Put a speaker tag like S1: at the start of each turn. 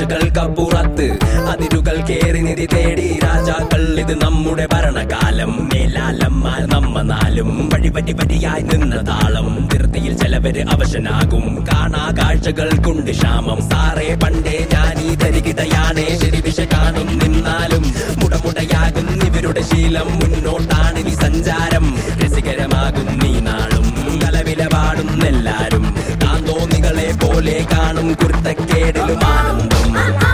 S1: കാഴ്ചകൾക്കപ്പുറത്ത് അതിരുകൾ കേറി നിധി തേടി രാജാക്കൾ. ഇത് നമ്മുടെ ഭരണകാലം. മേലാലന്മാർ നമ്മ നാലും വഴിപറ്റി വരിയായി നിന്ന താളം. ധൃതിയിൽ ചിലവര് അവശനാകും. കാണാ കാഴ്ചകൾക്കുണ്ട് ക്ഷാമം. സാറേ പണ്ടേ ഞാനീ ധരികിതയാണേ. ശരിദിശ കാണും നിന്നാലും മുടമുടയാകും ഇവരുടെ ശീലം. മുന്നോട്ടാണ് ഇനി സഞ്ചാരം. രസികരമാകും നീ നാളും. കലവില പാടുന്നെല്ലാരും. താന്തോന്നികളെ പോലെ കാണും കുരുത്തക്കേടിലും ആനന്ദം.